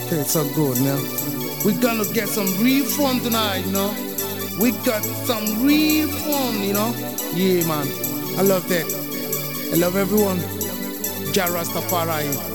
It's so good now. We're gonna get some real fun tonight, you know. We got some real fun, you know. Yeah, man. I love that. I love everyone. Jah Rastafari.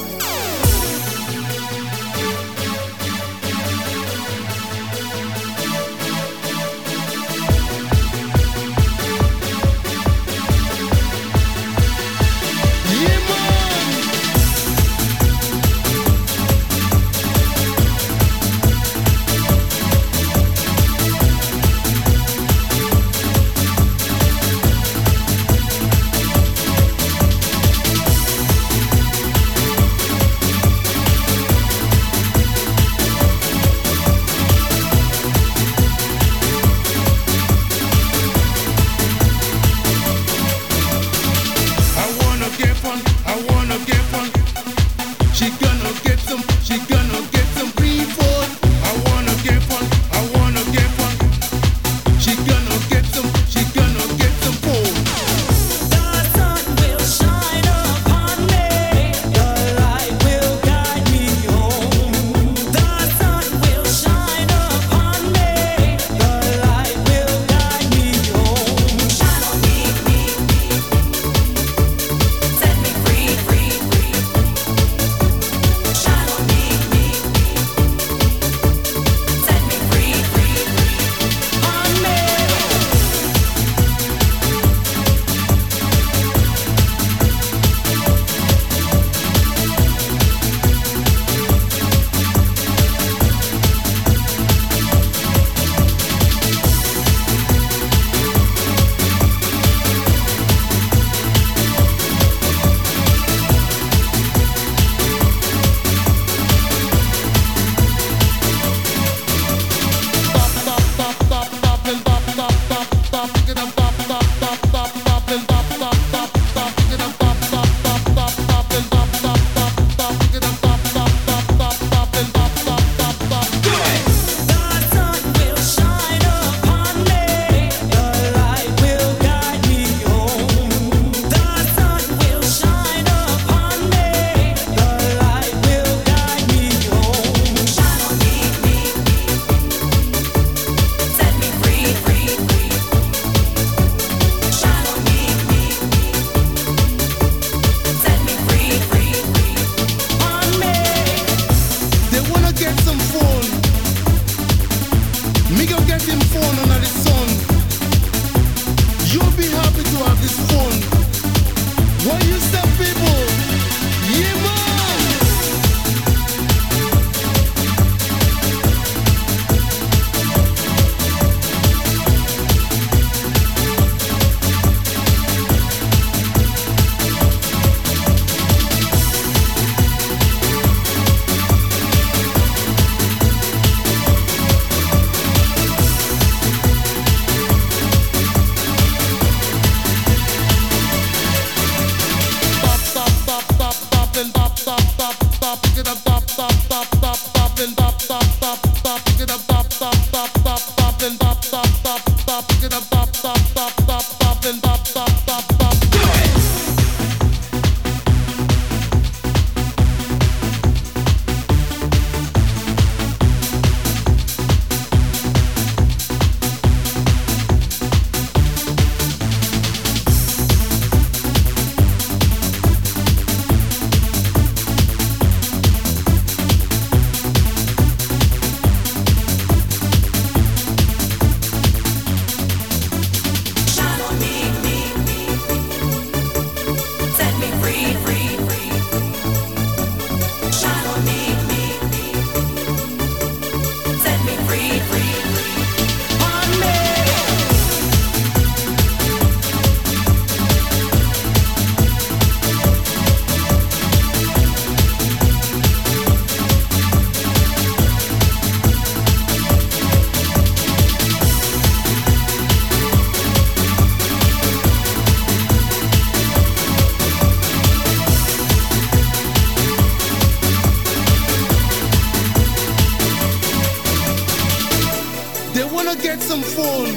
get some phone.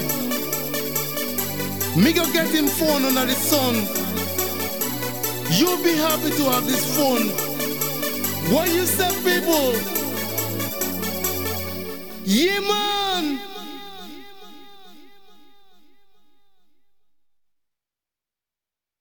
Me go get him phone under the sun. You'll be happy to have this phone. What you say, people? Yeah, man.